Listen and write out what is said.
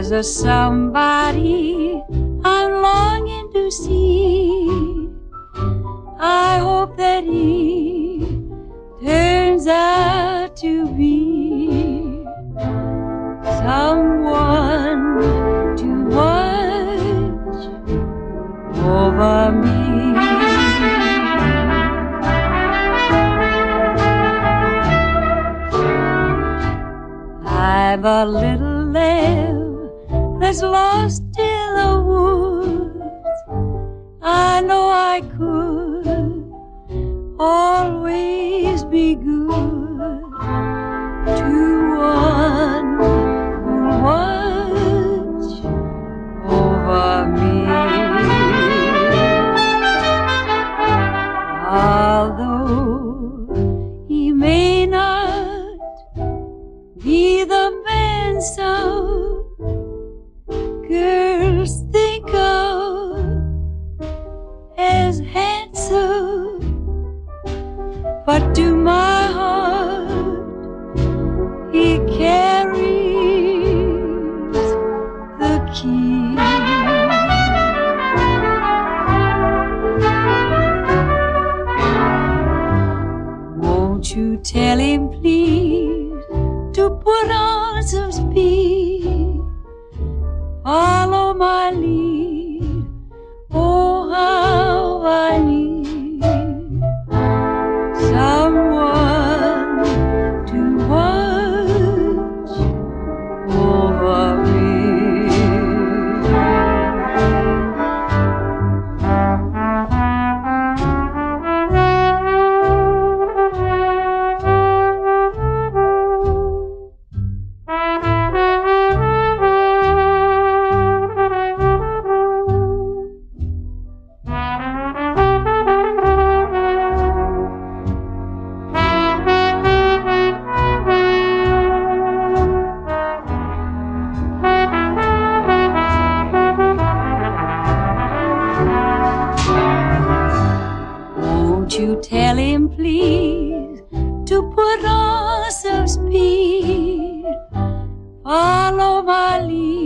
There's a somebody I'm longing to see. I hope that he turns out to be someone to watch over me. I've a little lamb that's lost in the woods. I know I could always be good to one who'll watch over me. Although he may not be the man some girls think of as handsome, but to my heart he carries the key. Won't you tell him please to put on some speed, follow my lead, oh how I need someone to watch over me. Won't you tell him please to put on some speed, follow my lead,